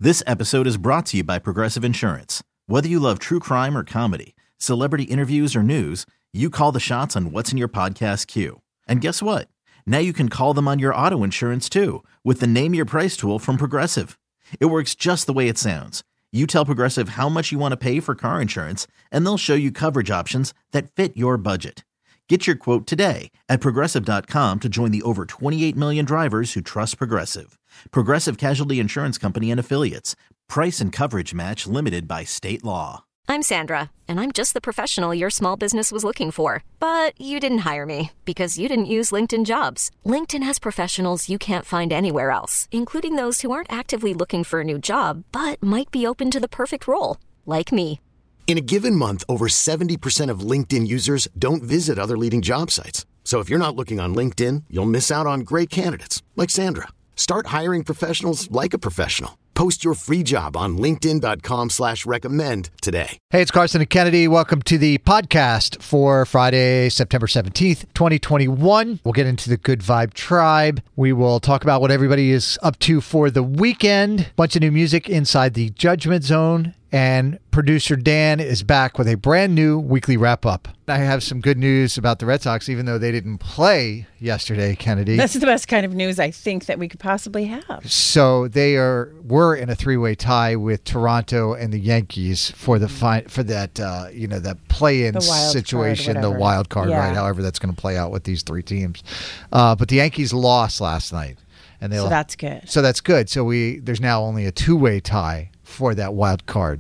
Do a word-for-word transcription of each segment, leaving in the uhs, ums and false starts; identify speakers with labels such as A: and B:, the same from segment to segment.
A: This episode is brought to you by Progressive Insurance. Whether you love true crime or comedy, celebrity interviews or news, you call the shots on what's in your podcast queue. And guess what? Now you can call them on your auto insurance too with the Name Your Price tool from Progressive. It works just the way it sounds. You tell Progressive how much you want to pay for car insurance, and they'll show you coverage options that fit your budget. Get your quote today at Progressive dot com to join the over twenty-eight million drivers who trust Progressive. Progressive Casualty Insurance Company and Affiliates. Price and coverage match limited by state law.
B: I'm Sandra, and I'm just the professional your small business was looking for. But you didn't hire me because you didn't use LinkedIn Jobs. LinkedIn has professionals you can't find anywhere else, including those who aren't actively looking for a new job, but might be open to the perfect role, like me.
C: In a given month, over seventy percent of LinkedIn users don't visit other leading job sites. So if you're not looking on LinkedIn, you'll miss out on great candidates like Sandra. Start hiring professionals like a professional. Post your free job on linkedin dot com slash recommend today.
D: Hey, it's Carson and Kennedy. Welcome to the podcast for Friday, September seventeenth, twenty twenty-one. We'll get into the Good Vibe Tribe. We will talk about what everybody is up to for the weekend. Bunch of new music inside the Judgment Zone. And producer Dan is back with a brand new weekly wrap-up. I have some good news about the Red Sox, even though they didn't play yesterday, Kennedy.
E: That's the best kind of news I think that we could possibly have.
D: So they are were in a three-way tie with Toronto and the Yankees for the fi- for that uh, you know that play-in situation, the wild card, yeah. right? However, that's going to play out with these three teams. Uh, but the Yankees lost last night, and they
E: so that's good.
D: So that's good. So we there's now only a two-way tie for that wild card.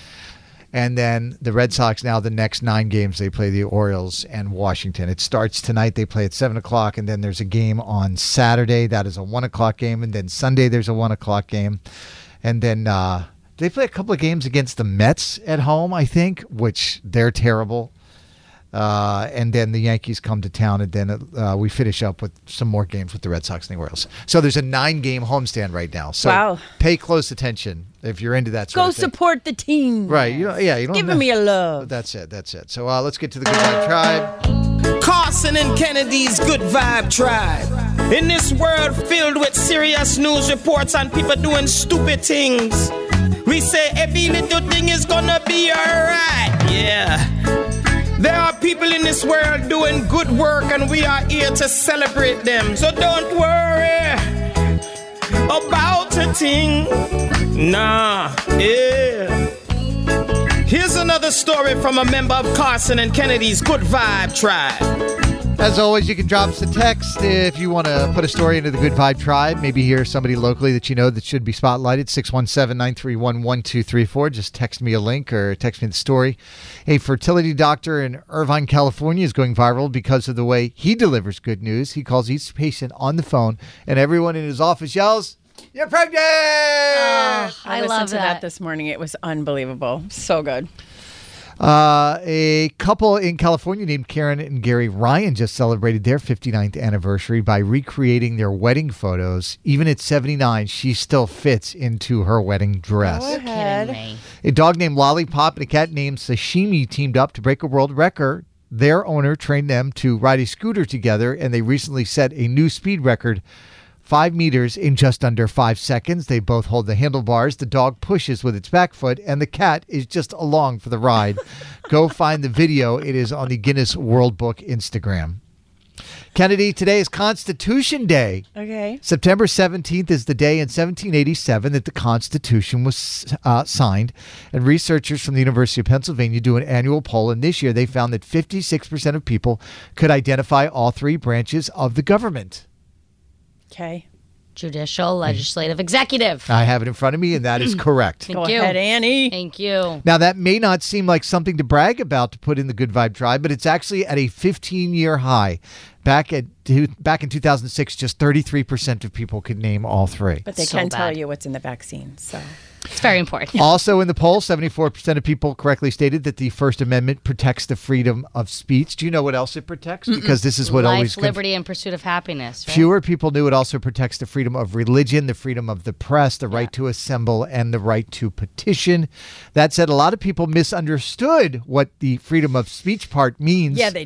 D: And then the Red Sox now, the next nine games, they play the Orioles and Washington. It starts tonight. They play at seven o'clock, and then there's a game on Saturday. That is a one o'clock game. And then Sunday, there's a one o'clock game. And then uh, they play a couple of games against the Mets at home, I think, which they're terrible. Uh, and then the Yankees come to town, and then uh, we finish up with some more games with the Red Sox and the Orioles. So there's a nine-game homestand right now. So
E: wow.
D: Pay close attention if you're into that sort
E: Go
D: of thing.
E: Go support the team.
D: Right. You know, yeah. You don't
E: Giving me a love.
D: That's it. That's it. So uh, let's get to the Good Vibe Tribe.
F: Carson and Kennedy's Good Vibe Tribe. In this world filled with serious news reports and people doing stupid things, we say every little thing is gonna be alright. Yeah. There are people in this world doing good work, and we are here to celebrate them. So don't worry about a thing. Nah, yeah. Here's another story from a member of Carson and Kennedy's Good Vibe Tribe.
D: As always, you can drop us a text if you want to put a story into the Good Vibe Tribe. Maybe hear somebody locally that you know that should be spotlighted. six one seven, nine three one, one two three four. Just text me a link or text me the story. A fertility doctor in Irvine, California is going viral because of the way he delivers good news. He calls each patient on the phone, and everyone in his office yells, "You're pregnant!"
E: Oh, I, I listened
G: love
E: to that. that this morning. It was unbelievable. So good.
D: Uh, a couple in California named Karen and Gary Ryan just celebrated their fifty-ninth anniversary by recreating their wedding photos. Even at seventy-nine, she still fits into her wedding dress.
E: Go ahead.
D: A dog named Lollipop and a cat named Sashimi teamed up to break a world record. Their owner trained them to ride a scooter together, and they recently set a new speed record. Five meters in just under five seconds. They both hold the handlebars. The dog pushes with its back foot, and the cat is just along for the ride. Go find the video. It is on the Guinness World Book Instagram. Kennedy, today is Constitution Day.
E: Okay.
D: September seventeenth is the day in seventeen eighty-seven that the Constitution was uh, signed. And researchers from the University of Pennsylvania do an annual poll. And this year they found that fifty-six percent of people could identify all three branches of the government.
E: Okay.
G: Judicial, legislative, executive.
D: I have it in front of me, and that is correct.
G: Thank
E: Go
G: you.
E: ahead, Annie.
G: Thank you.
D: Now, that may not seem like something to brag about to put in the Good Vibe Tribe, but it's actually at a fifteen-year high. Back at back in two thousand six, just thirty-three percent of people could name all three.
E: But they
G: So
E: can
G: bad.
E: tell you what's in the vaccine, so...
G: It's very important.
D: Also in the poll, seventy-four percent of people correctly stated that the First Amendment protects the freedom of speech. Do you know what else it protects? Mm-mm. Because this is what
G: Life,
D: always...
G: Life, liberty, and pursuit of happiness. Right?
D: Fewer people knew it also protects the freedom of religion, the freedom of the press, the right
G: Yeah.
D: to assemble, and the right to petition. That said, a lot of people misunderstood what the freedom of speech part means.
E: Yeah, they do.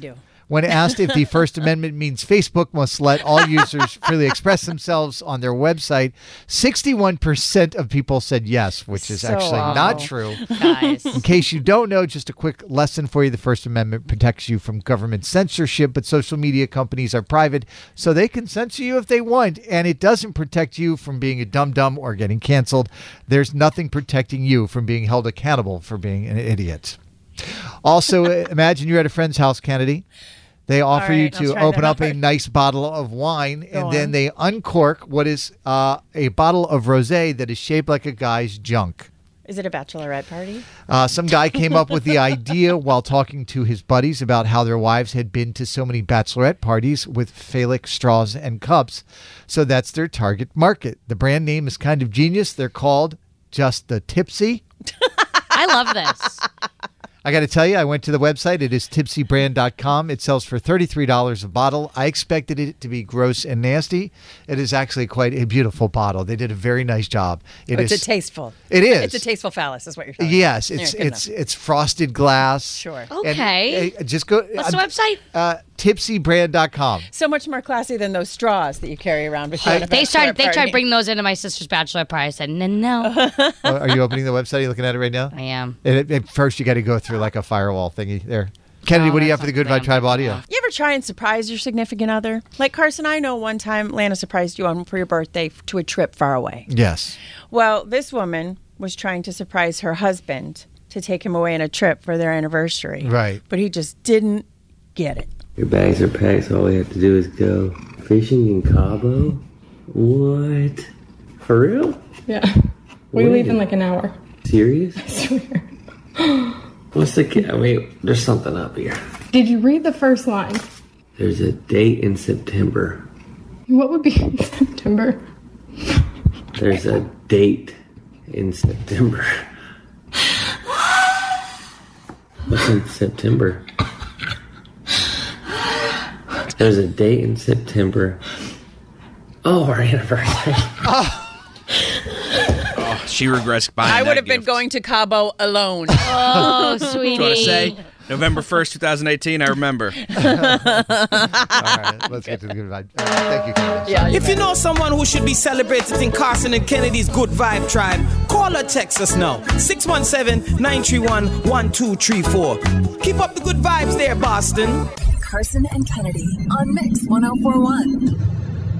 D: When asked if the First Amendment means Facebook must let all users freely express themselves on their website, sixty-one percent of people said yes, which is
E: So
D: actually
E: awful.
D: not true.
G: Guys.
D: In case you don't know, just a quick lesson for you. The First Amendment protects you from government censorship, but social media companies are private, so they can censor you if they want, and it doesn't protect you from being a dum-dum or getting canceled. There's nothing protecting you from being held accountable for being an idiot. Also, imagine you're at a friend's house, Kennedy. They offer
E: right,
D: you
E: I'll
D: to
E: try
D: open
E: that
D: up a
E: hard.
D: nice bottle of wine, and
E: Go
D: then
E: on.
D: they uncork what is uh, a bottle of rosé that is shaped like a guy's junk.
E: Is it a bachelorette party?
D: Uh, some guy came up with the idea while talking to his buddies about how their wives had been to so many bachelorette parties with phallic straws and cups. So that's their target market. The brand name is kind of genius. They're called Just the Tipsy.
G: I love this.
D: I got to tell you, I went to the website. It is tipsy brand dot com. It sells for thirty-three dollars a bottle. I expected it to be gross and nasty. It is actually quite a beautiful bottle. They did a very nice job. It
E: Oh, it's
D: is-
E: a tasteful.
D: It is.
E: It's a tasteful phallus, is what you're saying.
D: Yes, it's
E: Yeah, good
D: it's
E: enough.
D: it's frosted glass.
E: Sure.
D: And,
G: Okay.
D: uh, just go.
G: What's the
D: uh,
G: website?
D: Uh, tipsy brand dot com.
E: So much more classy than those straws that you carry around. Before
D: I-
E: the
G: They started.
E: bachelorette
G: They tried
E: party.
G: bringing those into my sister's bachelor party. I said, no, no.
D: Oh, are you opening the website? Are you looking at it right now?
G: I am.
D: And at, at first, you got to go through like a firewall thingy there. Kennedy,
G: Oh,
D: what do you have
G: that's
D: for the Good
G: not
D: Vibe
G: the
D: Tribe
G: damn
D: audio?
G: thing,
E: You ever try and surprise your significant other? Like Carson, I know one time Lana surprised you on for your birthday to a trip far away.
D: Yes.
E: Well, this woman was trying to surprise her husband to take him away on a trip for their anniversary.
D: Right.
E: But he just didn't get it.
H: Your bags are packed, so all we have to do is go fishing in Cabo? What? For real?
I: Yeah. We
H: When?
I: leave in like an hour.
H: Serious?
I: I swear.
H: What's the kid? Wait, there's something up here.
I: Did you read the first line?
H: There's a date in September.
I: What would be in September?
H: There's a date in September. What's in September? There's a date in September. Oh, our anniversary.
J: She regrets buying
E: I
J: that
E: would have been
J: gift.
E: going to Cabo alone.
G: Oh, sweetie.
J: What do I say? November first, twenty eighteen, I remember.
D: All right, let's get to the Good Vibe. Uh, thank you, Kennedy.
E: Yeah,
F: If you know someone who should be celebrated in Carson and Kennedy's Good Vibe Tribe, call or text us now. six one seven, nine three one, one two three four. Keep up the good vibes there, Boston.
K: Carson and Kennedy on Mix ten forty-one.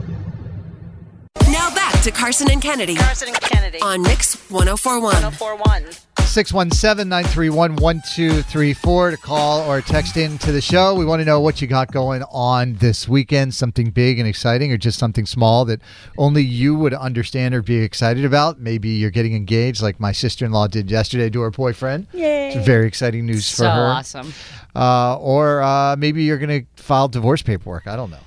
K: Now back to Carson and Kennedy.
L: Carson and Kennedy
K: On Mix ten forty-one.
L: ten forty-one.
D: six one seven, nine three one, one two three four to call or text in to the show. We want to know what you got going on this weekend, something big and exciting or just something small that only you would understand or be excited about. Maybe you're getting engaged like my sister-in-law did yesterday to her boyfriend.
E: Yay.
D: It's very exciting news
G: So
D: for her.
G: awesome.
D: Uh, or uh, maybe you're going to file divorce paperwork. I don't know.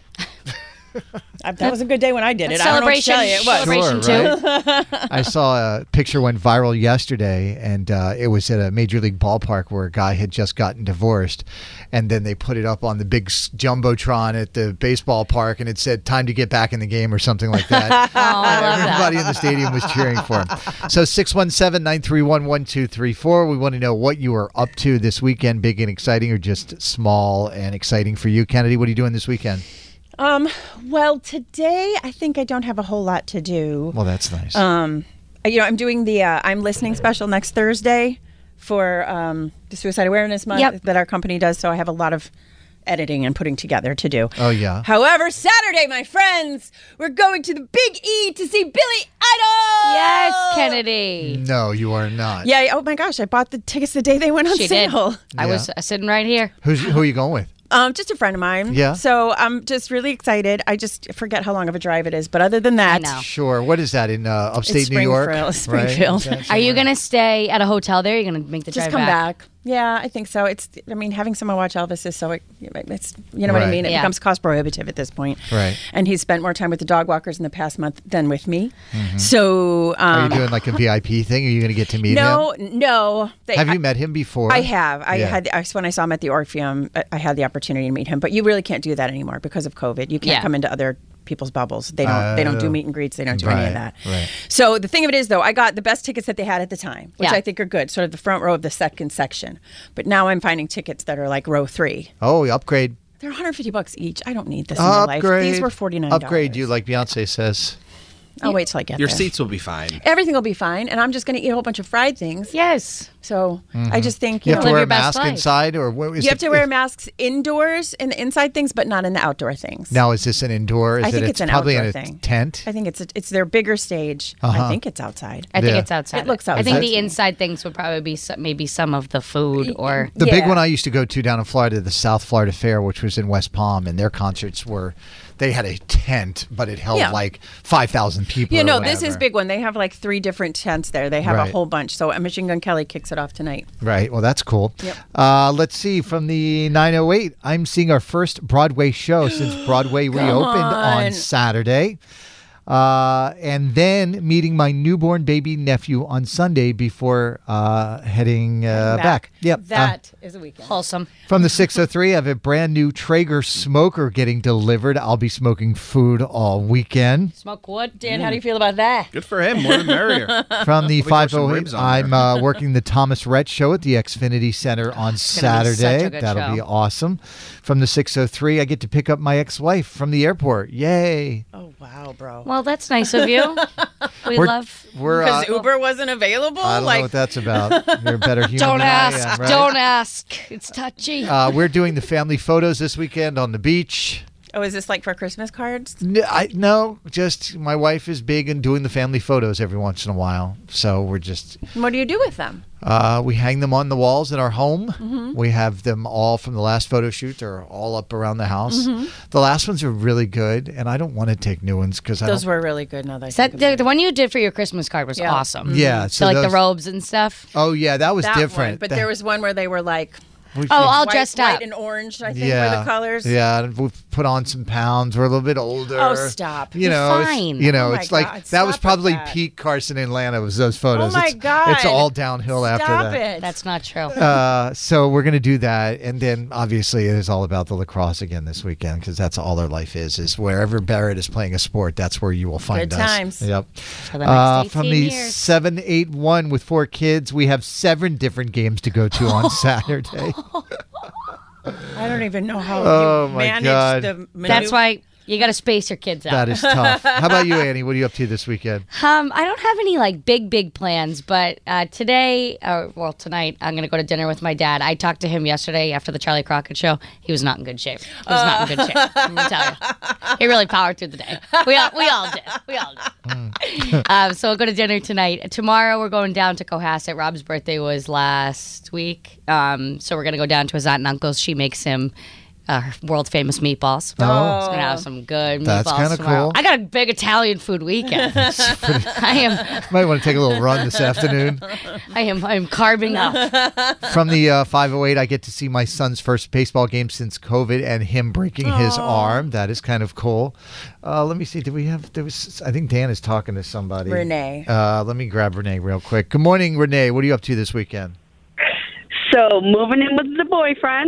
E: Uh, That was a good day when I did it.
G: Celebration.
E: I don't know what to tell you. It was.
G: Celebration
D: Sure, I saw a picture went viral yesterday, and uh, it was at a major league ballpark where a guy had just gotten divorced, and then they put it up on the big s- jumbotron at the baseball park, and it said "Time to get back in the game" or something like that.
G: Oh, I love that.
D: Everybody in the stadium was cheering for him. So six one seven, nine three one, one two three four. We want to know what you are up to this weekend, big and exciting, or just small and exciting for you. Kennedy, what are you doing this weekend?
E: Um, well, today I think I don't have a whole lot to do.
D: Well, that's nice.
E: Um, you know, I'm doing the uh, I'm listening special next Thursday for um, the Suicide Awareness Month
G: Yep.
E: that our company does. So I have a lot of editing and putting together to do.
D: Oh, yeah.
E: However, Saturday, my friends, we're going to the Big E to see Billy Idol.
G: Yes, Kennedy.
D: No, you are not.
E: Yeah. Oh my gosh, I bought the tickets the day they went on
G: She did.
E: sale.
G: I
D: Yeah.
G: was uh, sitting right here.
D: Who's, who are you going with?
E: Um, just a friend of mine.
D: Yeah.
E: So I'm just really excited. I just forget how long of a drive it is, but other than that,
G: know.
D: Sure. What is that in uh, upstate
E: It's
D: New York?
E: Springfield- Springfield.
D: Right? Is that
G: Are you
D: somewhere?
G: going to stay at a hotel there? Or are you going to make the
E: just
G: drive
E: come back. Yeah, I think so. It's, I mean, having someone watch Elvis is so, it, it's, you know what I
D: Right.
E: mean? It
G: Yeah.
E: becomes cost prohibitive at this point.
D: Right.
E: And he's spent more time with the dog walkers in the past month than with me. So,
D: Are you
E: um,
D: doing like a V I P thing? Are you going to get to meet
E: no,
D: him?
E: no. They,
D: Have
E: I,
D: you met him before?
E: I have. I
D: Yeah.
E: had I, when I saw him at the Orpheum. I, I had the opportunity to meet him, but you really can't do that anymore because of COVID. You can't
G: Yeah.
E: come into other people's bubbles. They don't. they don't do
D: Oh.
E: meet and greets. They don't do any
D: Right,
E: of that.
D: right.
E: So the thing of it is, though, I got the best tickets that they had at the time, which
G: Yeah.
E: I think are good. Sort of the front row of the second section. But now I'm finding tickets that are like row three.
D: Oh, upgrade.
E: They're one hundred fifty bucks each. I don't need this in my life.
D: Upgrade.
E: These were forty-nine dollars.
D: Upgrade you, like Beyonce says.
E: I'll wait till I get
J: Your
E: there.
J: seats will be fine.
E: Everything will be fine, and I'm just going to eat a whole bunch of fried things.
G: Yes.
E: So
D: Mhm.
E: I just think you,
D: You have
E: know,
D: to wear a
G: your best
D: mask
G: life.
D: inside, or what is
E: you have
D: it-
E: to wear masks indoors in the inside things, but not in the outdoor things.
D: Now, is this an indoor? Is
E: I think
D: it,
E: it's an
D: probably
E: outdoor
D: in a
E: thing.
D: tent.
E: I think it's a, it's their bigger stage.
D: Uh-huh.
E: I think it's outside.
G: I think
D: Yeah.
G: it's outside.
E: It looks
G: I think
E: outside.
G: the inside things would probably be some, maybe some of the food or.
D: The big
E: Yeah.
D: one I used to go to down in Florida, the South Florida Fair, which was in West Palm, and their concerts were, they had a tent, but it held
E: Yeah.
D: like five thousand people.
E: You
D: or
E: know, this is
D: whatever.
E: big one. They have like three different tents there. They have
D: Right.
E: a whole bunch. So uh, Machine Gun Kelly kicks it off tonight.
D: Right. Well, that's cool.
E: Yep.
D: Uh, let's see. From the nine oh eight, I'm seeing our first Broadway show since Broadway reopened on.
E: on.
D: Saturday. Uh, and then meeting my newborn baby nephew on Sunday before uh, heading uh, back. Yep. Uh,
E: That is a weekend.
G: Wholesome.
D: From the six oh three, I have a brand new Traeger smoker getting delivered. I'll be smoking food all weekend.
G: Smoke wood.
E: Dan, how do you feel about that?
J: Good for him. More the merrier.
D: From the
J: Hope he throws some
D: five oh eight,
J: ribs on
D: I'm
J: there.
D: uh, working the Thomas Rhett show at the Xfinity Center on
G: gonna be
D: Saturday.
G: such a good
D: That'll
G: show.
D: be awesome. From the six oh three, I get to pick up my ex-wife from the airport. Yay.
E: Oh, wow, bro.
G: Well, that's nice of you. We
D: We're-
G: love.
D: We're, uh,
E: Because Uber wasn't available?
D: I don't
E: like,
D: know what that's about. You're a better human
G: Don't
D: than
G: ask.
D: I am, right?
G: Don't ask. It's touchy.
D: Uh, we're doing the family photos this weekend on the beach.
E: oh, is this like for Christmas cards?
D: N- I, no, just my wife is big in doing the family photos every once in a while. So we're just,
E: What do you do with them?
D: uh, we hang them on the walls in our home.
E: Mm-hmm.
D: We have them all from the last photo shoot. They're all up around the house.
E: Mm-hmm.
D: The last ones are really good, and I don't want to take new ones because I
E: Those
D: don't.
E: were really good. Now that I
G: Is that
E: think
G: the,
E: about
G: the
E: it.
G: one you did for your Christmas card was
E: Yeah.
G: awesome.
D: Yeah,
G: So,
D: so
G: like the
D: those-
G: robes and stuff.
D: Oh yeah, that was
E: That
D: different.
E: one, but
D: That-
E: there was one where they were like
D: we-
G: Oh, all
E: white,
G: dressed
E: white
G: up.
E: and orange, I think,
D: yeah,
E: were the colors.
D: Yeah, and we've put on some pounds. We're a little bit older.
E: Oh, stop.
D: You
G: You're
D: know, it's-
G: fine.
D: you know,
E: Oh, my
D: it's like
E: God,
D: that was
E: stop with
D: probably
E: that.
D: peak Carson Atlanta was those photos.
E: Oh, my
D: it's,
E: God.
D: It's all downhill after
E: Stop
D: that.
E: it.
G: That's not true.
D: Uh, so we're gonna do that, and then obviously it is all about the lacrosse again this weekend because that's all our life is. Is wherever Barrett is playing a sport, that's where you will find
E: Good
D: us.
E: times.
D: Yep.
G: For the next
D: Uh, from
G: eighteen
D: the
G: years.
D: seven eight one with four kids, we have seven different games to go to on Saturday.
E: I don't even know how
D: Oh,
E: you
D: my
E: manage
D: God.
E: the maneuver.
G: That's why you got to space your kids out.
D: That is tough. How about you, Annie? What are you up to this weekend?
G: Um, I don't have any like big, big plans, but uh, today, or well, tonight, I'm going to go to dinner with my dad. I talked to him yesterday after the Charlie Crockett show. He was not in good shape. He was not in good shape. I'm going to tell you. He really powered through the day. We all, we all did. We all did. um, so we'll go to dinner tonight. Tomorrow, we're going down to Cohasset. Rob's birthday was last week, um, so we're going to go down to his aunt and uncle's. She makes him uh, world famous meatballs.
D: Oh.
G: So we're gonna have some good
D: That's
G: meatballs
D: kinda
G: tomorrow.
D: cool.
G: I got a big Italian food weekend. I am,
D: Might want to take a little run this afternoon.
G: I am, I am carving up.
D: From the uh, five oh eight, I get to see my son's first baseball game since COVID and him breaking his arm. That is kind of cool. Uh, let me see. Did we have? There was. I think Dan is talking to somebody.
E: Renee.
D: Uh, let me grab Renee real quick. Good morning, Renee. What are you up to this weekend?
L: So, moving in with the boyfriend.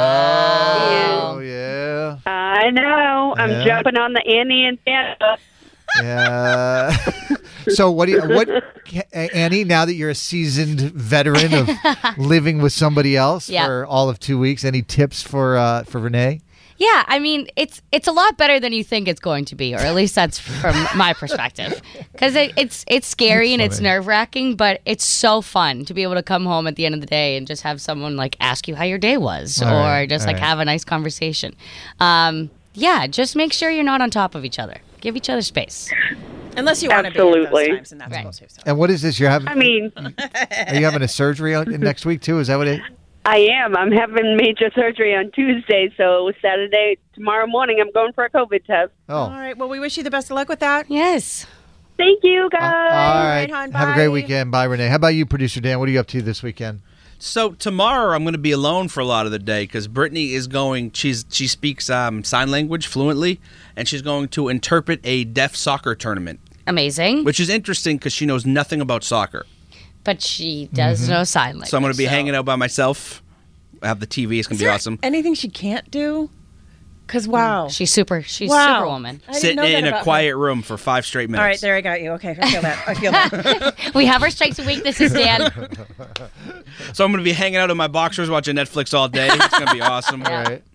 D: Oh, yeah.
L: I know. I'm
D: Yeah.
L: jumping on the Annie and Santa.
D: Yeah. So what do you what Annie, now that you're a seasoned veteran of living with somebody else
G: Yeah.
D: for all of two weeks, any tips for uh, for Renee?
G: Yeah, I mean, it's it's a lot better than you think it's going to be, or at least that's from my perspective. Because it, it's it's scary
D: That's
G: and it's
D: funny.
G: nerve wracking, but it's so fun to be able to come home at the end of the day and just have someone like ask you how your day was,
D: All
G: or
D: right,
G: just
D: all
G: like
D: right.
G: have a nice conversation. Um, yeah, just make sure you're not on top of each other. Give each other space.
E: Unless you want to be at
L: Absolutely.
E: those times, and that's
G: Right.
E: cool too. So.
D: And what is this? You're having?
L: I mean,
D: Are you having a surgery on, next week too? Is that what it?
L: I am. I'm having major surgery on Tuesday, so Saturday, tomorrow morning, I'm going for a COVID test.
D: Oh,
E: All right. Well, we wish you the best of luck with that.
G: Yes.
L: Thank you,
D: all
L: guys.
D: right.
E: hon,
D: Have a great
E: bye.
D: weekend. Bye, Renee. How about you, producer Dan? What are you up to this weekend?
J: So tomorrow I'm going to be alone for a lot of the day because Brittany is going. She's she speaks um, sign language fluently, and she's going to interpret a deaf soccer tournament,
G: Amazing.
J: which is interesting because she knows nothing about soccer.
G: But she does
D: Mm-hmm.
G: know sign language.
J: So I'm going to be
G: so-
J: hanging out by myself. I have the T V. It's going
E: Is
J: to be
E: there
J: awesome.
E: anything she can't do? Because wow,
G: She's super. She's
E: wow.
G: superwoman.
E: I didn't
J: Sitting
E: know that
J: in a
E: about her.
J: quiet room for five straight minutes.
E: All right, there I got you. Okay, I feel that. I feel that.
G: We have our strengths and weaknesses, Dan.
J: So I'm going to be hanging out in my boxers watching Netflix all day. It's going to be awesome.
D: All right.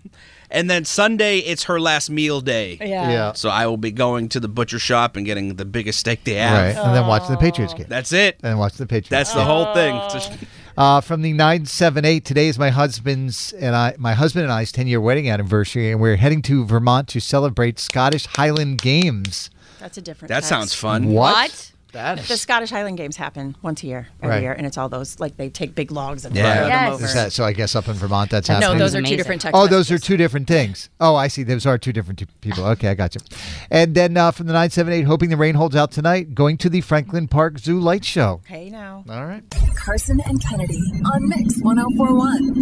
J: And then Sunday, it's her last meal day.
E: Yeah.
D: Yeah.
J: So I will be going to the butcher shop and getting the biggest steak they have.
D: Right, and then watching the Patriots game.
J: That's it.
D: And watching the Patriots.
J: That's the whole thing. Just-
D: Uh, from the nine seven eight, today is my husband's and I, my husband and I's ten-year wedding anniversary, and we're heading to Vermont to celebrate Scottish Highland Games.
E: That's a different
J: That
E: text.
J: sounds fun.
D: What? That's
E: The Scottish Highland Games happen once a year, every
D: Right.
E: year, and it's all those, like, they take big logs and
D: Yeah.
E: throw them
G: Yes.
E: over.
D: Is that, so I guess up in Vermont that's
E: no,
D: happening?
E: those are
G: amazing.
E: two different text
D: Oh, those are
E: messages.
D: two different things. Oh, I see. Those are two different two people. Okay, I got you. And then uh, from the nine seven eight, hoping the rain holds out tonight, going to the Franklin Park Zoo Light Show.
E: Hey, now.
D: All right.
K: Carson and Kennedy on Mix one oh four one.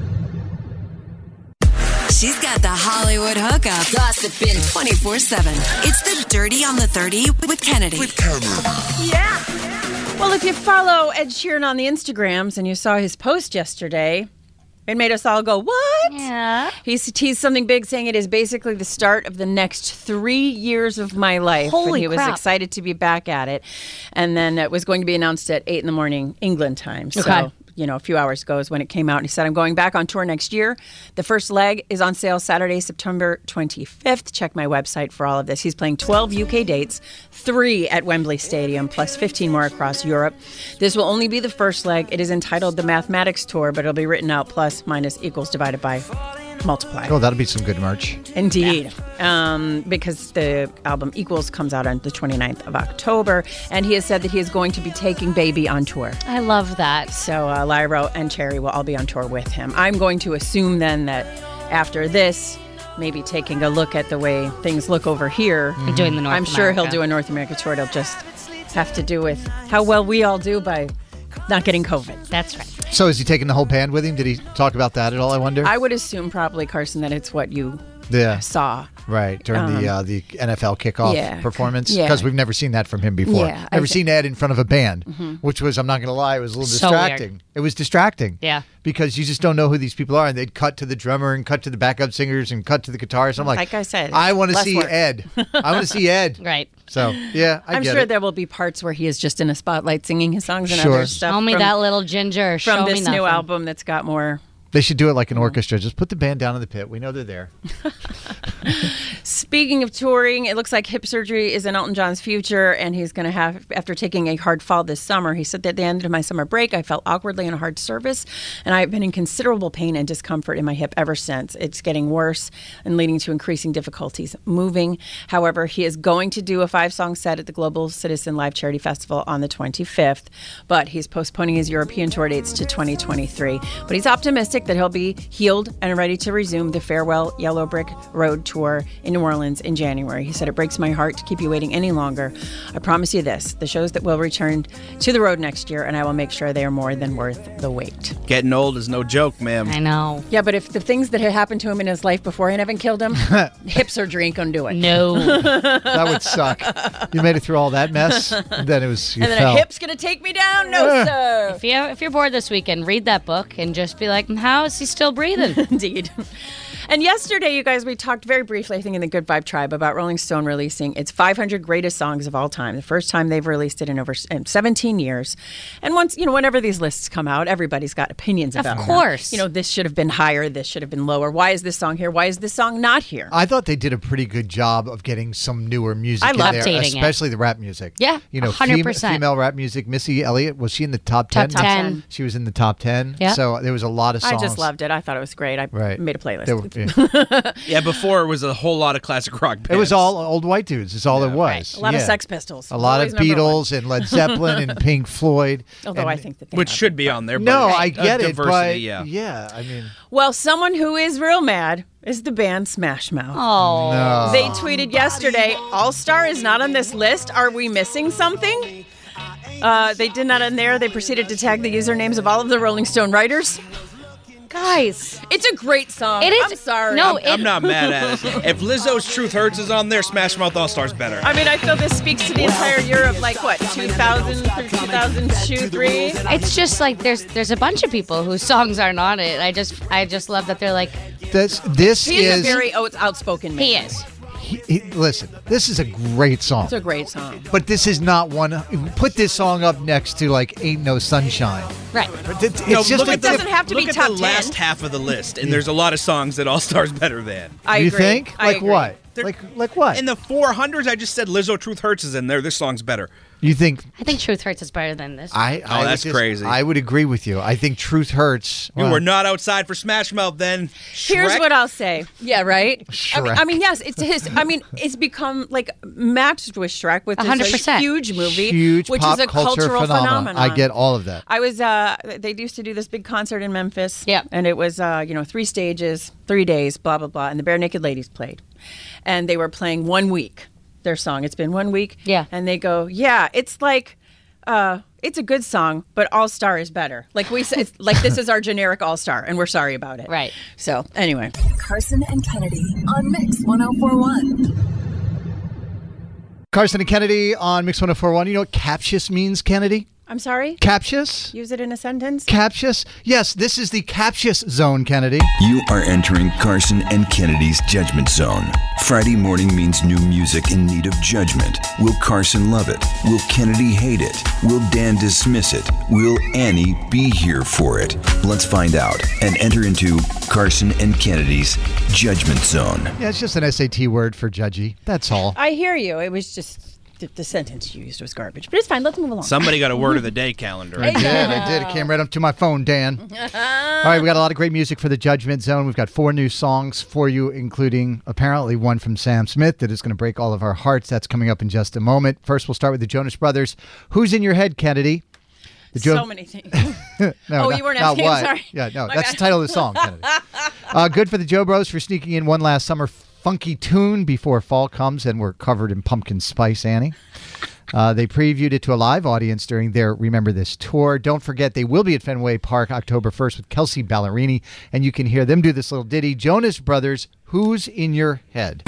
K: She's got the Hollywood hookup, gossiping twenty-four seven. It's the Dirty on the thirty with Kennedy. With
E: Yeah. Well, if you follow Ed Sheeran on the Instagrams and you saw his post yesterday, it made us all go, what?
G: Yeah.
E: He's teased something big, saying it is basically the start of the next three years of my life.
G: Holy
E: and he was
G: crap.
E: excited to be back at it. And then it was going to be announced at eight in the morning, England time. So,
G: Okay.
E: you know, a few hours ago is when it came out. And he said, I'm going back on tour next year. The first leg is on sale Saturday, September twenty-fifth. Check my website for all of this. He's playing twelve U K dates, three at Wembley Stadium, plus fifteen more across Europe. This will only be the first leg. It is entitled the Mathematics Tour, but it'll be written out plus, minus, equals, divided by, multiply.
D: Oh, that'll be some good merch.
E: Indeed. Um, because the album Equals comes out on the twenty-ninth of October. And he has said that he is going to be taking Baby on tour.
G: I love that.
E: So uh, Lyra and Cherry will all be on tour with him. I'm going to assume then that after this, maybe taking a look at the way things look over here.
G: Mm-hmm. Doing the North
E: I'm sure he'll
G: America.
E: do a North America tour. It'll just have to do with how well we all do by not getting COVID.
G: That's right.
D: So is he taking the whole band with him? Did he talk about that at all, I wonder?
E: I would assume probably, Carson, that it's what you
D: yeah.
E: saw.
D: Right, during the
E: Um,
D: uh, the N F L kickoff
E: yeah.
D: performance.
E: Yeah.
D: Because we've never seen that from him before.
E: Yeah, I
D: never
E: thi-
D: seen Ed in front of a band,
E: Mhm.
D: which was, I'm not going to lie, it was a little
G: So weird.
D: distracting. It was distracting.
G: Yeah.
D: Because you just don't know who these people are. And they'd cut to the drummer and cut to the backup singers and cut to the guitarists. I'm like,
E: Like I said,
D: I want to
E: less
D: see
E: work.
D: Ed. I want to see Ed.
G: Right.
D: So, yeah, I
E: I'm
D: get
E: sure
D: it.
E: there will be parts where he is just in a spotlight singing his songs and
D: Sure.
E: other stuff.
G: Show me
E: from,
G: that little ginger.
E: from
G: Show me
E: this
G: nothing.
E: new album that's got more.
D: They should do it like an orchestra. Just put the band down in the pit. We know they're there.
E: Speaking of touring, it looks like hip surgery is in Elton John's future, and he's going to have, after taking a hard fall this summer, he said that at the end of my summer break, I felt awkwardly in a hard service, and I've been in considerable pain and discomfort in my hip ever since. It's getting worse and leading to increasing difficulties moving. However, he is going to do a five-song set at the Global Citizen Live Charity Festival on the twenty-fifth, but he's postponing his European tour dates to twenty twenty-three. But he's optimistic that he'll be healed and ready to resume the Farewell Yellow Brick Road tour in New Orleans in January. He said, it breaks my heart to keep you waiting any longer. I promise you this, the shows that will return to the road next year, and I will make sure they are more than worth the wait.
J: Getting old is no joke, ma'am.
G: I know.
E: Yeah, but if the things that had happened to him in his life beforehand haven't killed him, hip surgery ain't gonna do it.
G: No.
D: That would suck. You made it through all that mess, and then it was, you
E: And then
D: fell.
E: a hip's gonna take me down? No, sir.
G: If, you, if you're bored this weekend, read that book and just be like, how is he still breathing?
E: Indeed. And yesterday, you guys, we talked very briefly, I think, in the Good Vibe Tribe about Rolling Stone releasing its five hundred greatest songs of all time. The first time they've released it in over seventeen years. And once, you know, whenever these lists come out, everybody's got opinions
G: Of
E: about them.
G: course.
E: You know, this should have been higher, this should have been lower. Why is this song here? Why is this song not here?
D: I thought they did a pretty good job of getting some newer music
E: I
D: in
E: love
D: there,
G: updating it.
D: especially the rap music.
G: Yeah,
D: you know,
G: one hundred
D: fem-
G: percent.
D: female rap music. Missy Elliott, was she in the top ten?
G: Top ten.
D: She was in the top ten.
G: Yeah.
D: So there was a lot of songs.
E: I just loved it. I thought it was great. I
D: Right.
E: made a playlist.
D: There were- yeah.
J: Yeah, before it was a whole lot of classic rock bands.
D: It was all old white dudes. Is all it was.
E: Right. A lot of
D: Yeah.
E: Sex Pistols.
D: A lot
E: Always
D: of
E: number
D: Beatles and Led Zeppelin and Pink Floyd.
E: Although
D: and-
E: I think that they
J: Which
E: have-
J: should be on there.
D: No,
J: but
D: I
J: uh,
D: get it,
J: diversity,
D: but
J: yeah.
D: yeah, I mean,
E: Well, someone who is real mad is the band Smash Mouth.
G: Oh.
D: no.
E: They tweeted yesterday, All Star is not on this list. Are we missing something? Uh, they did not on there. They proceeded to tag the usernames of all of the Rolling Stone writers. Guys, it's a great song.
G: It is-
E: I'm sorry.
G: no,
J: I'm not mad at it. If Lizzo's Truth Hurts is on there, Smash Mouth All Star's better.
E: I mean, I feel this speaks to the entire Europe, like what, two thousand through two thousand two, three?
G: It's just like there's there's a bunch of people whose songs aren't on it. I just I just love that they're like
D: this this
E: He's
D: is
E: a very out- outspoken man.
G: he is.
D: he, he, listen, this is a great song.
E: It's a great song.
D: But this is not one. Put this song up next to like "Ain't No Sunshine."
G: Right.
D: It's, it's
J: No,
D: just
J: look
D: a
J: at the,
E: doesn't have to
J: look
E: be
J: at
E: top
J: the last
E: ten.
J: half of the list, and there's a lot of songs that All Star's better than.
E: I
D: you
E: agree.
D: think?
E: I
D: Like
E: agree.
D: what?
J: They're-
D: Like like what?
J: In the four hundreds, I just said Lizzo Truth Hurts is in there. This song's better.
D: You think?
G: I think Truth Hurts is better than this.
D: I,
J: Oh,
D: I would
J: that's
D: just-
J: crazy.
D: I would agree with you. I think Truth Hurts.
J: You
D: well,
J: were not outside for Smash Mouth then.
E: Here's
J: Shrek?
E: what I'll say. Yeah, right. I mean,
D: Shrek.
E: I mean, yes, it's his. I mean, it's become like matched with Shrek, which
G: one hundred
E: is a
G: percent.
E: huge movie,
D: huge
E: which
D: pop
E: is a
D: culture
E: cultural
D: phenomenon.
E: phenomenon.
D: I get all of that.
E: I was. Uh, they used to do this big concert in Memphis.
G: Yeah.
E: and it was uh, you know three stages, three days, blah blah blah, and the Bare Naked Ladies played, and they were playing one week their song. It's been one week.
G: Yeah.
E: and they go, yeah, it's like. Uh, it's a good song, but All Star is better. Like we said, it's like this is our generic All Star, and we're sorry about it.
G: Right.
E: So anyway,
K: Carson and Kennedy on Mix ten forty-one.
D: Carson and Kennedy on Mix one oh four point one. You know what captious means, Kennedy?
E: I'm sorry.
D: Captious?
E: Use it in a sentence.
D: Captious? Yes, this is the captious zone, Kennedy.
M: You are entering Carson and Kennedy's Judgment Zone. Friday morning means new music in need of judgment. Will Carson love it? Will Kennedy hate it? Will Dan dismiss it? Will Annie be here for it? Let's find out and enter into Carson and Kennedy's Judgment Zone.
D: Yeah, it's just an S A T word for judgy. That's all.
E: I hear you. It was just the, the sentence you used was garbage, but it's fine. Let's move along.
J: Somebody got a word of the day calendar.
D: I did. I did. It came right up to my phone, Dan. All right, we got a lot of great music for the Judgment Zone. We've got four new songs for you, including apparently one from Sam Smith that is going to break all of our hearts. That's coming up in just a moment. First, we'll start with the Jonas Brothers. Who's in your head, Kennedy? The
E: so
D: Jo-
E: many things.
D: no,
E: oh,
D: not,
E: you weren't
D: not
E: asking.
D: what.
E: I'm sorry.
D: Yeah, no,
E: My
D: that's
E: bad.
D: the title of the song, Kennedy. Uh, good for the Joe Bros for sneaking in one last summer funky tune before fall comes, and we're covered in pumpkin spice, Annie. Uh, they previewed it to a live audience during their Remember This tour. Don't forget, they will be at Fenway Park October first with Kelsey Ballerini, and you can hear them do this little ditty. Jonas Brothers, Who's in Your Head?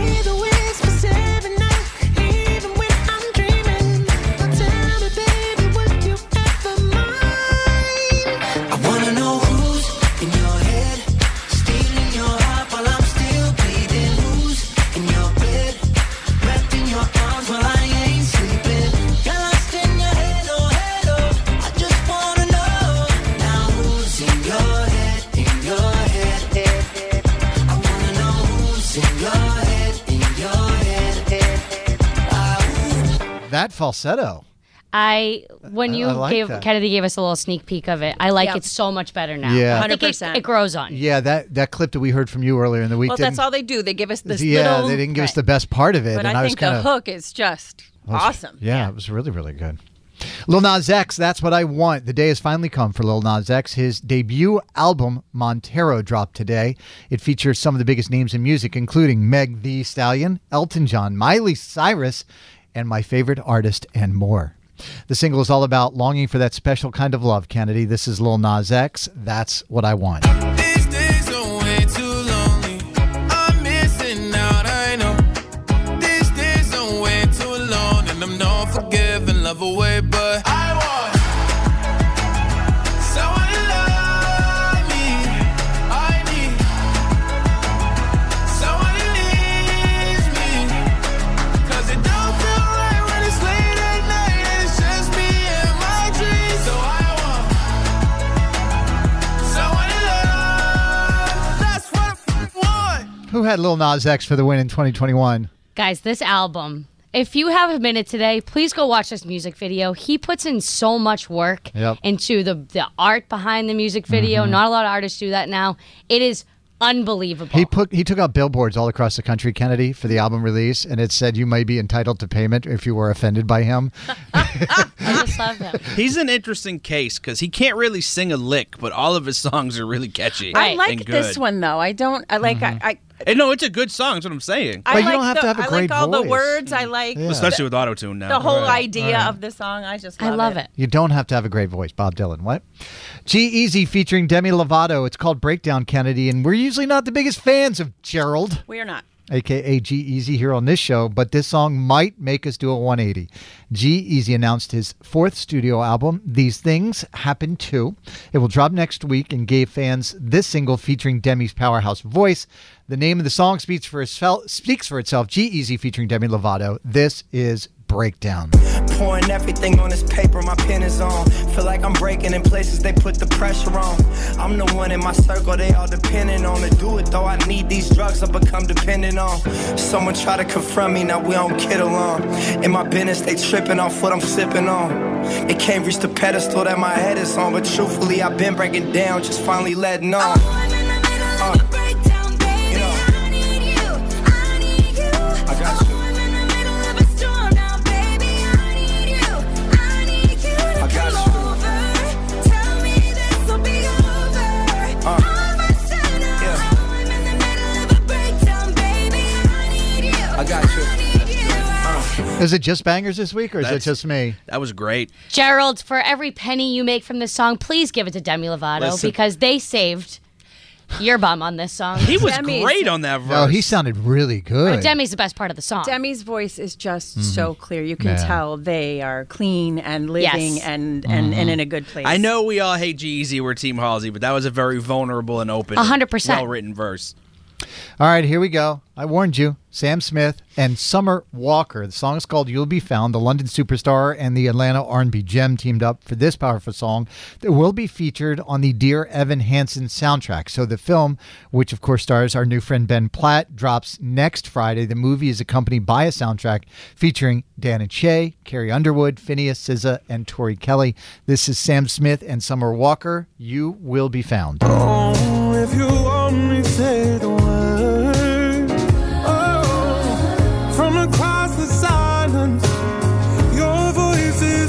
D: That falsetto.
G: I when
D: I-
G: you
D: I like
G: gave
D: that.
G: Kennedy gave us a little sneak peek of it. I like
E: Yeah.
G: it so much better now.
D: Yeah.
G: I think it, it grows on.
D: Yeah, that, that clip that we heard from you earlier in the week.
E: Well, that's
D: didn't-
E: all they do. They give us this
D: yeah,
E: little.
D: they didn't give us
E: Right.
D: the best part of it.
E: But
D: and
E: I,
D: I was
E: think
D: kind
E: the
D: of
E: hook is just awesome.
D: Yeah, it was really, really good. Lil Nas X, That's What I Want. The day has finally come for Lil Nas X. His debut album, Montero, dropped today. It features some of the biggest names in music, including Meg Thee Stallion, Elton John, Miley Cyrus, and my favorite artist, and more. The single is all about longing for that special kind of love, Kennedy. This is Lil Nas X, That's What I Want.
N: These days are way too lonely. I'm missing out, I know. These days are way too alone, and I'm not forgiving, love away, but I want someone to love me. I need someone who needs me, 'cause it don't feel right when it's late at night and it's just me and my dreams. So I want someone to love. That's what I want.
D: Who had Lil Nas X for the win in twenty twenty-one?
G: Guys, this album. If you have a minute today, please go watch this music video. He puts in so much work
D: Yep.
G: into the, the art behind the music video.
D: Mhm.
G: Not a lot of artists do that now. It is unbelievable.
D: He put he took out billboards all across the country, Kennedy, for the album release, and it said you may be entitled to payment if you were offended by him.
G: I just love him.
J: He's an interesting case because he can't really sing a lick, but all of his songs are really catchy.
E: I
J: and
E: like
J: good.
E: this one though. I don't. I like. I. I
J: And no, it's a good song. That's what I'm saying.
E: I like the, I like all the words. I like
J: Especially with auto-tune now.
E: the whole
D: Right,
E: idea
D: right.
E: of the song. I just
G: I
E: love,
G: love
E: it.
G: it.
D: You don't have to have a great voice, Bob Dylan. What? G-Eazy featuring Demi Lovato. It's called Breakdown, Kennedy, and we're usually not the biggest fans of Gerald.
E: We are not.
D: a k a. G-Eazy, here on this show, but this song might make us do a one eighty. G-Eazy announced his fourth studio album, These Things Happen Too. It will drop next week and gave fans this single featuring Demi's powerhouse voice. The name of the song speaks for itself. Speaks for itself. G-Eazy featuring Demi Lovato. This is Breakdown.
O: Pouring everything on this paper, my pen is on. Feel like I'm breaking in places they put the pressure on. I'm the one in my circle they all depending on. To do it though, I need these drugs I become dependent on. Someone try to confront me, now we don't get along. In my business, they tripping off what I'm sipping on. They can't reach the pedestal that my head is on. But truthfully, I've been breaking down, just finally letting on. Uh, I got you. Uh.
D: Is it just bangers this week, or is
J: That's-
D: it just me?
J: That was great.
G: Gerald, for every penny you make from this song, please give it to Demi Lovato
J: Listen.
G: because they saved your bum on this song.
J: He was
E: Demi's-
J: great on that verse.
D: No, he sounded really good.
G: Uh, Demi's the best part of the song.
E: Demi's voice is just
D: Mhm.
E: so clear. You can
D: Yeah.
E: tell they are clean and living
G: Yes.
E: and, and,
D: Mhm.
E: and in a good place.
J: I know we all hate G-Eazy, we're Team Halsey, but that was a very vulnerable and open,
G: A hundred percent.
J: well-written verse.
D: All right, here we go. I warned you. Sam Smith and Summer Walker. The song is called You'll Be Found. The London superstar and the Atlanta R and B gem teamed up for this powerful song that will be featured on the Dear Evan Hansen soundtrack. So the film, which of course stars our new friend Ben Platt, drops next Friday. The movie is accompanied by a soundtrack featuring Dan and Shay, Carrie Underwood, Phineas, S Z A, and Tori Kelly. This is Sam Smith and Summer Walker. You Will Be Found.
N: Oh, if you only say the word. Oh, from across the silence, your voice is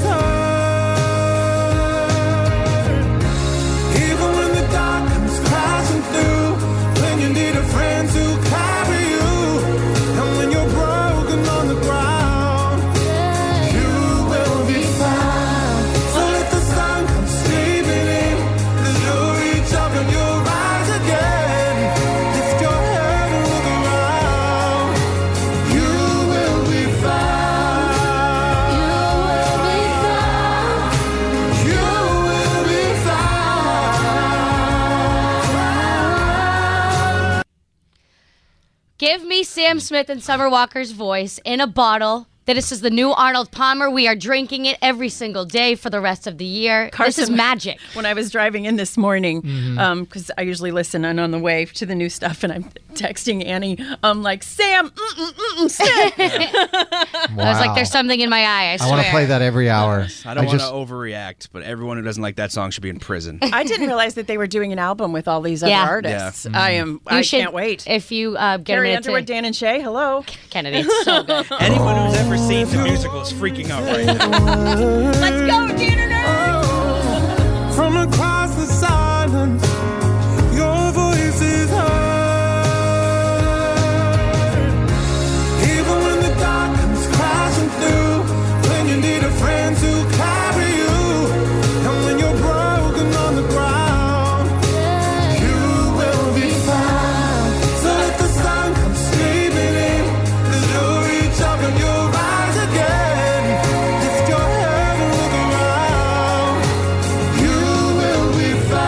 N: heard. Even when the dark comes crashing through, when you need a friend to carry you, and when you're broken on the ground, you will be found. So let the sun come streaming in, that you'll reach up and you'll rise again. Lift your head and look around. You will be found. You will be found.
G: Give me Sam Smith and Summer Walker's voice in a bottle. This is the new Arnold Palmer. We are drinking it every single day for the rest of the year. This is magic.
E: When I was driving in this morning,
G: Mhm.
E: because I usually listen and on the way to the new stuff, and I'm texting Annie, I'm like, Sam, mm-mm, mm-mm, Smith.
G: I was like, there's something in my eye, I
D: I
G: swear.
D: want to play that every hour.
J: I don't want
D: just-
J: to overreact, but everyone who doesn't like that song should be in prison.
E: I didn't realize that they were doing an album with all these other
G: Yeah.
E: artists.
J: Yeah.
E: I am.
G: You
E: I
G: should-
E: can't wait.
G: If you uh, get
E: Carrie
G: a minute
E: Underwood,
G: to...
E: Dan and Shay, hello.
G: Kennedy, it's so good.
J: Anyone who's ever seen the musical is freaking out right now.
E: Let's go, Dan and
N: From across the silence, your voice is heard. Even when the dark comes crashing through, when you need a friend to carry you, and when you're broken on the ground, you will be found. So let the sun come streaming in, that you'll reach up and you'll rise again. Lift your head and look around. You will be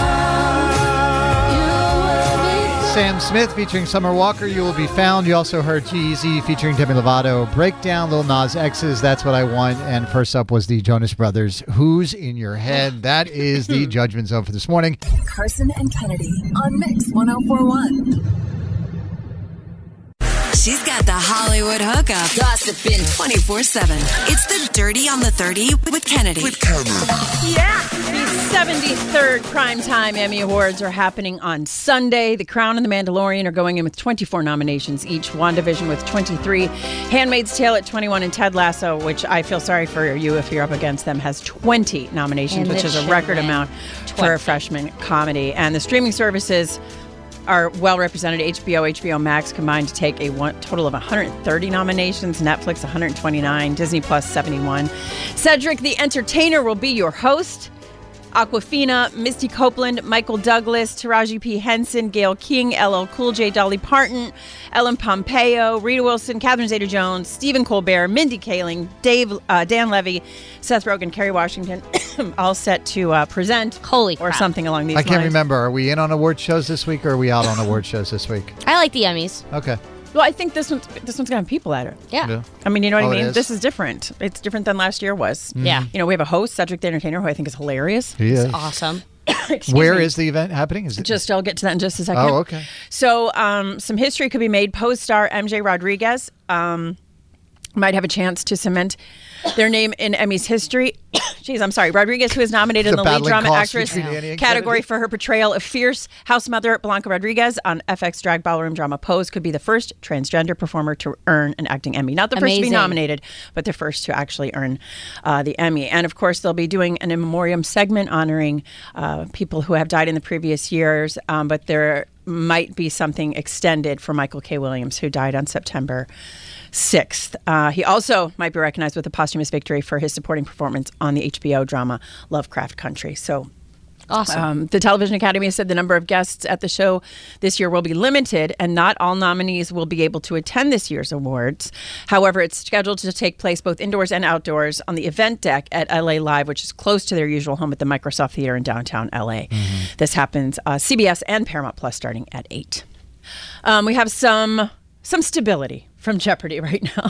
N: found.
D: Sam Smith featuring Summer Walker, You Will Be Found. You also heard G-Eazy featuring Demi Lovato, Breakdown, Lil Nas X's That's What I Want. And first up was the Jonas Brothers, Who's in Your Head? That is the Judgment Zone for this morning.
K: Carson and Kennedy on Mix one oh four one. She's got the Hollywood hookup. Gossiping twenty-four seven. It's the Dirty on the thirty with Kennedy. With Kennedy.
E: Yeah, the seventy-third Primetime Emmy Awards are happening on Sunday. The Crown and The Mandalorian are going in with twenty-four nominations each. WandaVision with twenty-three. Handmaid's Tale at twenty-one. And Ted Lasso, which I feel sorry for you if you're up against them, has twenty nominations,
G: And
E: which
G: it
E: is a
G: should
E: record
G: win.
E: amount for a freshman comedy. And the streaming services are well represented. H B O, H B O Max combined to take a one, total of one hundred thirty nominations. Netflix, one hundred twenty-nine. Disney Plus, seventy-one. Cedric the Entertainer will be your host. Aquafina, Misty Copeland, Michael Douglas, Taraji P. Henson, Gayle King, L L Cool J, Dolly Parton, Ellen Pompeo, Rita Wilson, Catherine Zeta-Jones, Stephen Colbert, Mindy Kaling, Dave, uh, Dan Levy, Seth Rogen, Kerry Washington, all set to uh, present
G: Holy
E: or
G: crap.
E: something along these
D: I
E: lines.
D: can't remember. Are we in on award shows this week or are we out on award shows this week?
G: I like the Emmys.
D: Okay.
E: Well, I think this one's this one's gonna have people at it.
G: Yeah.
D: Yeah.
E: I mean, you know what
D: Oh,
E: I
D: it
E: mean?
D: is?
E: This is different. It's different than last year was.
G: Yeah.
E: You know, we have a host, Cedric the Entertainer, who I think is hilarious.
D: He is.
G: Awesome.
D: Where is the event happening? Is it
E: Just, I'll get to that in just a second.
D: Oh, okay.
E: So, um, some history could be made. Post star M J Rodriguez um, might have a chance to cement their name in Emmy's history. Jeez, I'm sorry. Rodriguez, who is nominated in
D: The
E: the lead
D: battling
E: drama
D: cost
E: actress
D: between Annie and
E: category
D: Kennedy.
E: for her portrayal of fierce house mother Blanca Rodriguez on F X drag ballroom drama Pose, could be the first transgender performer to earn an acting Emmy. Not the first to be
G: Amazing.
E: nominated, but the first to actually earn uh, the Emmy. And of course, they'll be doing an in memoriam segment honoring uh, people who have died in the previous years, um, but there might be something extended for Michael K. Williams, who died on September sixth. Uh, he also might be recognized with a posthumous victory for his supporting performance on the H B O drama Lovecraft Country. So
G: Awesome.
E: um, the Television Academy has said the number of guests at the show this year will be limited, and not all nominees will be able to attend this year's awards. However, it's scheduled to take place both indoors and outdoors on the event deck at L A Live, which is close to their usual home at the Microsoft Theater in downtown L A. This happens uh, C B S and Paramount Plus starting at eight. Um, we have some some stability from Jeopardy right now.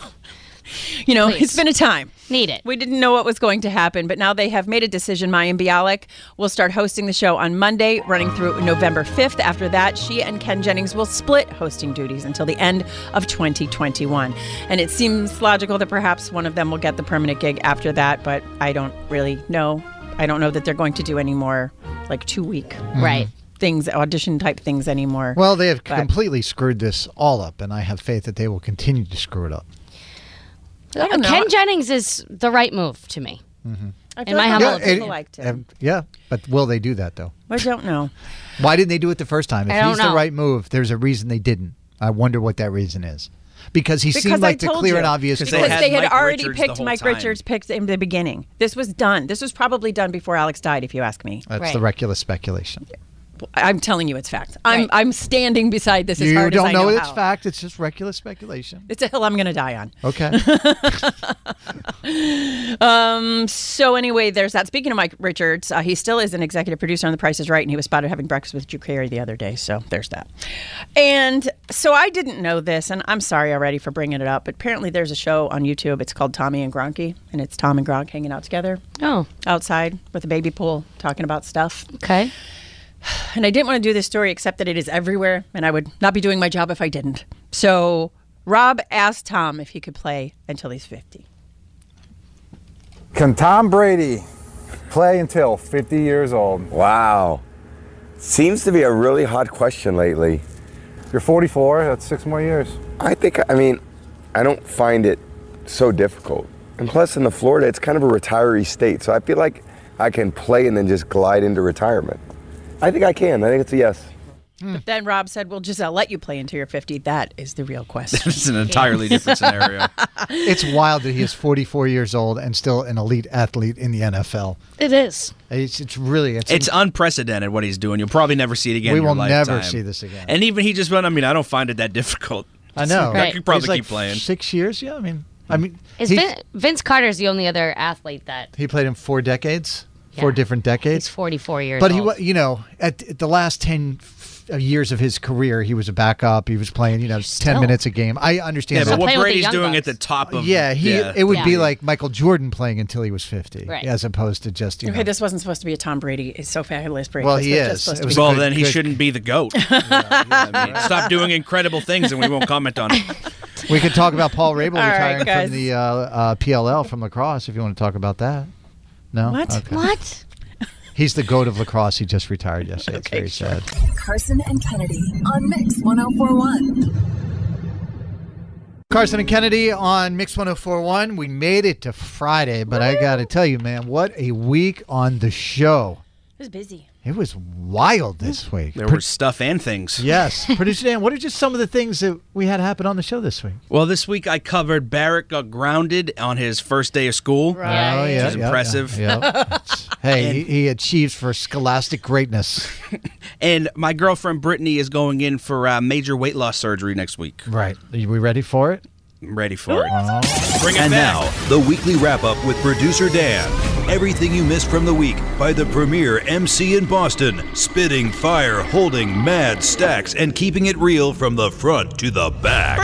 E: You know,
G: Please.
E: it's been a time.
G: Need it.
E: We didn't know what was going to happen, but now they have made a decision. Mayim Bialik will start hosting the show on Monday, running through November fifth. After that, she and Ken Jennings will split hosting duties until the end of twenty twenty-one. And it seems logical that perhaps one of them will get the permanent gig after that, but I don't really know. I don't know that they're going to do any more like two-week
G: Right.
E: things, audition type things anymore.
D: Well, they have
E: But-
D: completely screwed this all up, and I have faith that they will continue to screw it up.
E: I don't know.
G: Ken Jennings is the right move to me.
E: I
G: in
E: feel
G: my
E: like a lot
G: humble
E: of
D: it-
E: people liked him.
D: um, yeah, but will they do that, though?
E: I don't know.
D: Why didn't they do it the first time? If
G: I don't
D: he's
G: know.
D: the right move, there's a reason they didn't. I wonder what that reason is. Because he
E: Because
D: seemed
E: I
D: like the
E: told
D: clear
E: you.
D: and obvious
J: Because
D: choice.
E: Because
J: They
E: they
J: had
E: had,
J: Mike
E: already
J: Richards the
E: picked
J: whole
E: Mike
J: time.
E: Richards picked in the beginning. This was done. This was probably done before Alex died, if you ask me.
D: That's
G: Right.
D: the reckless speculation.
E: I'm telling you it's fact. I'm
G: Right.
E: I'm standing beside this as
D: You
E: hard
D: don't
E: as I
D: know,
E: know
D: it's
E: how.
D: fact. It's just reckless speculation.
E: It's a hill I'm going to die on.
D: Okay.
E: Um. So anyway, there's that. Speaking of Mike Richards, uh, he still is an executive producer on The Price is Right, and he was spotted having breakfast with Drew Carey the other day. So there's that. And so I didn't know this, and I'm sorry already for bringing it up, but apparently there's a show on YouTube. It's called Tommy and Gronky, and it's Tom and Gronk hanging out together
G: Oh,
E: outside with a baby pool, talking about stuff.
G: okay.
E: And I didn't want to do this story except that it is everywhere, and I would not be doing my job if I didn't. So Rob asked Tom if he could play until he's fifty.
P: Can Tom Brady play until fifty years old?
Q: Wow. Seems to be a really hot question lately.
P: You're forty-four, that's six more years.
Q: I think, I mean, I don't find it so difficult. And plus, in the Florida, it's kind of a retiree state, so I feel like I can play and then just glide into retirement. I think I can. I think it's a yes.
E: But then Rob said, well, Giselle, let you play until you're fifty. That is the real question.
J: It's an entirely different scenario.
D: It's wild that he is forty-four years old and still an elite athlete in the N F L.
G: It is.
D: It's, it's really... It's,
J: It's unprecedented what he's doing. You'll probably never see it again.
D: We
J: in your
D: will never
J: lifetime.
D: see this again.
J: And even he just went. I mean, I don't find it that difficult.
D: I know.
J: I could probably
D: He's like
J: keep playing.
D: Six years? Yeah, I mean... I mean,
G: Is
D: he,
G: Vin- Vince Carter's the only other athlete that
D: he played in four decades, four
G: Yeah.
D: different decades.
G: he's forty-four years
D: But he,
G: old.
D: wa- you know, at, at the last ten f- years of his career, he was a backup. He was playing, you know, ten
G: Still.
D: minutes a game. I understand
J: Yeah,
D: that.
J: but what
G: playing with the
J: Brady's
G: young
J: doing
G: bucks.
J: at the top of
D: yeah, he
J: yeah.
D: it would be
G: Yeah.
D: like Michael Jordan playing until he was fifty,
G: Right.
D: as opposed to just you
E: Okay,
D: know.
E: this wasn't supposed to be a Tom Brady. It's so fabulous. Brady.
D: Well,
E: This
D: he
E: was
D: is.
E: just supposed
D: It
E: to
D: was
E: be-
J: Well,
D: good-
J: then he
D: good-
J: shouldn't be the goat. I mean, stop doing incredible things, and we won't comment on it.
D: We could talk about Paul Rabel
E: All right,
D: retiring
E: guys.
D: from the uh, uh, P L L from lacrosse. If you want to talk about that, no.
E: What?
D: Okay.
G: What?
D: He's the goat of lacrosse. He just retired yesterday.
E: Okay,
D: it's very
E: sure.
D: sad.
K: Carson and Kennedy on Mix ten forty-one.
D: Carson and Kennedy on Mix ten forty-one. We made it to Friday, but I got to tell you, man, what a week on the show.
E: It was busy.
D: It was wild this week.
J: There were stuff and things.
D: Yes. Producer Dan, what are just some of the things that we had happen on the show this week?
J: Well, this week I covered Barrett got grounded on his first day of school.
D: Right. Oh, yeah,
J: Which is
D: yeah,
J: impressive.
D: yeah, yeah. Hey, he, he achieves for scholastic greatness.
J: And my girlfriend Brittany is going in for uh, major weight loss surgery next week.
D: Right. Are we ready for it?
J: I'm ready for it.
D: Oh.
J: Bring it
R: and
J: back.
R: now, the weekly wrap-up with producer Dan. Everything you missed from the week by the premier M C in Boston. Spitting fire, holding mad stacks, and keeping it real from the front to the back.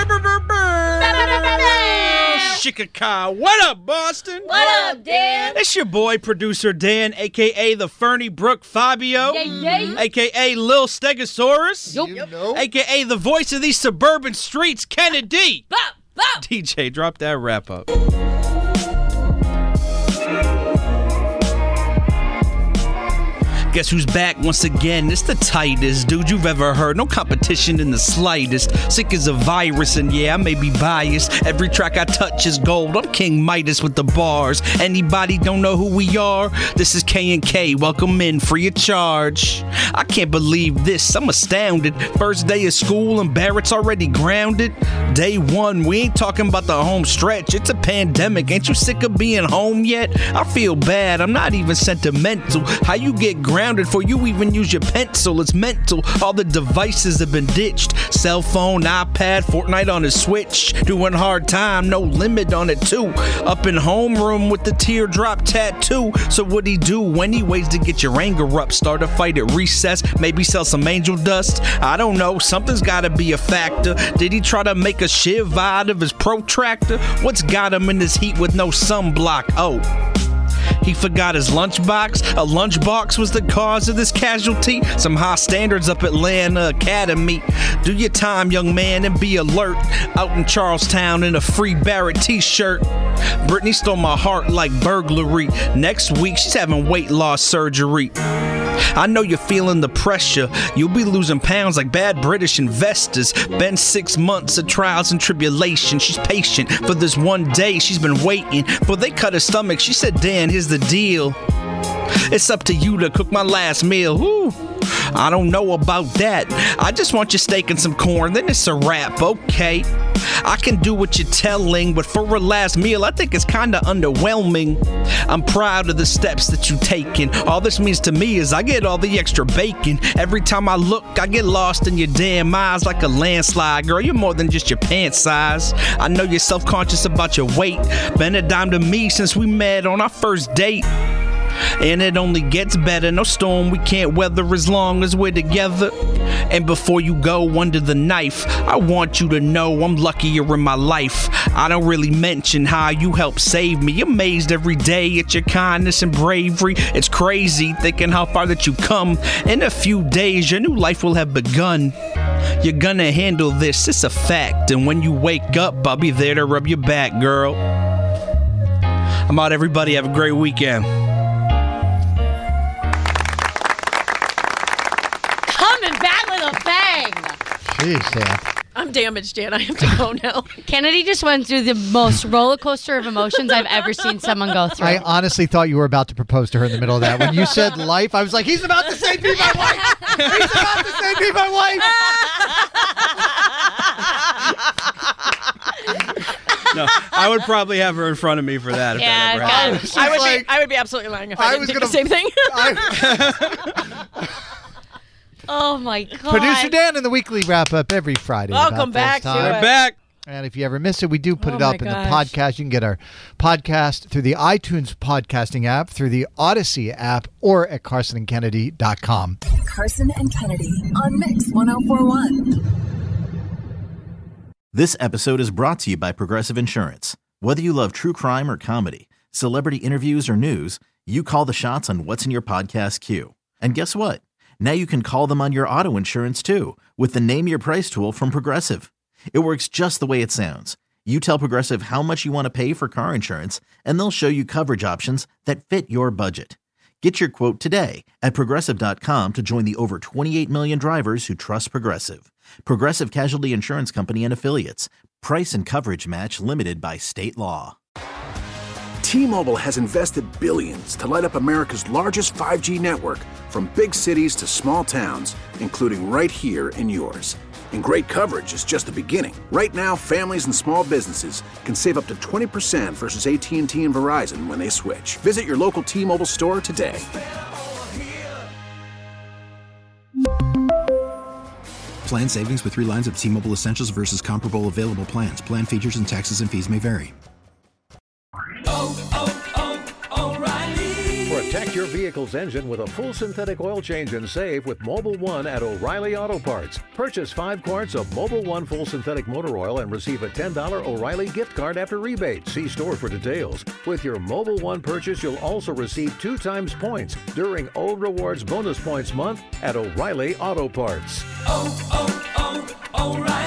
J: Chicago. What up, Boston?
G: What up, Dan?
J: It's your boy, producer Dan, a k a the Fernie Brook Fabio,
G: Yeah, yeah.
J: a k a Lil Stegosaurus,
G: Yup.
J: a k a the voice of these suburban streets, Kennedy.
G: Bop, bop.
J: D J, drop that wrap up. Guess who's back once again? It's the tightest dude you've ever heard. No competition in the slightest. Sick as a virus, and yeah, I may be biased. Every track I touch is gold. I'm King Midas with the bars. Anybody don't know who we are? This is K and K. Welcome in, free of charge. I can't believe this. I'm astounded. First day of school and Barrett's already grounded. Day one, we ain't talking about the home stretch. It's a pandemic. Ain't you sick of being home yet? I feel bad. I'm not even sentimental. How you get grounded? For you even use your pencil, it's mental. All the devices have been ditched. Cell phone, iPad, Fortnite on his Switch. Doing hard time, no limit on it too. Up in homeroom with the teardrop tattoo. So what'd he do? Anyways, to get your anger up, start a fight at recess. Maybe sell some angel dust. I don't know, something's gotta be a factor. Did he try to make a shiv out of his protractor? What's got him in this heat with no sunblock? Oh, he forgot his lunchbox. A lunchbox was the cause of this casualty. Some high standards up at Atlanta Academy. Do your time, young man, and be alert. Out in Charlestown in a free Barrett t-shirt. Brittany stole my heart like burglary. Next week, she's having weight loss surgery. I know you're feeling the pressure. You'll be losing pounds like bad British investors. Been six months of trials and tribulation. She's patient for this one day. She's been waiting for they cut her stomach. She said, Dan, here's the deal. It's up to you to cook my last meal. Whew. I don't know about that. I just want your steak and some corn, then it's a wrap, okay? I can do what you're telling, but for a last meal, I think it's kinda underwhelming. I'm proud of the steps that you've taken. All this means to me is I get all the extra bacon. Every time I look, I get lost in your damn eyes like a landslide. Girl, you're more than just your pant size. I know you're self-conscious about your weight. Been a dime to me since we met on our first date. And it only gets better. No storm we can't weather as long as we're together. And before you go under the knife, I want you to know I'm luckier in my life. I don't really mention how you help save me. Amazed every day at your kindness and bravery. It's crazy thinking how far that you've come. In a few days, your new life will have begun. You're gonna handle this, it's a fact. And when you wake up, I'll be there to rub your back, girl. I'm out, everybody. Have a great weekend.
D: Jeez, Dan.
E: I'm damaged, Dan. I have to go now.
G: Kennedy just went through the most roller coaster of emotions I've ever seen someone go through.
D: I honestly thought you were about to propose to her in the middle of that. When you said life, I was like, he's about to say be my wife. He's about to say be my wife.
J: No, I would probably have her in front of me for that. If
E: Yeah,
J: that ever happened.
E: I would be. I would be absolutely lying if I,
D: I
E: didn't
D: was
E: think
D: gonna-
E: the same thing.
G: Oh my God.
D: Producer Dan in the weekly wrap up every Friday.
E: Welcome
D: about this
E: back to
D: time.
E: it.
J: Back.
D: And if you ever miss it, we do put
E: Oh
D: it
E: my
D: up in the
E: gosh.
D: podcast. You can get our podcast through the iTunes podcasting app, through the Odyssey app, or at carson and kennedy dot com.
K: Carson and Kennedy on Mix one oh four one.
A: This episode is brought to you by Progressive Insurance. Whether you love true crime or comedy, celebrity interviews or news, you call the shots on what's in your podcast queue. And guess what? Now you can call them on your auto insurance too with the Name Your Price tool from Progressive. It works just the way it sounds. You tell Progressive how much you want to pay for car insurance, and they'll show you coverage options that fit your budget. Get your quote today at Progressive dot com to join the over twenty-eight million drivers who trust Progressive. Progressive Casualty Insurance Company and Affiliates. Price and coverage match limited by state law.
S: T-Mobile has invested billions to light up America's largest five G network, from big cities to small towns, including right here in yours. And great coverage is just the beginning. Right now, families and small businesses can save up to twenty percent versus A T and T and Verizon when they switch. Visit your local T-Mobile store today.
T: Plan savings with three lines of T-Mobile Essentials versus comparable available plans. Plan features and taxes and fees may vary.
U: Protect your vehicle's engine with a full synthetic oil change and save with Mobil one at O'Reilly Auto Parts. Purchase five quarts of Mobil one full synthetic motor oil and receive a ten dollars O'Reilly gift card after rebate. See store for details. With your Mobil one purchase, you'll also receive two times points during O Rewards Bonus Points Month at O'Reilly Auto Parts.
N: Oh, oh, oh, O'Reilly.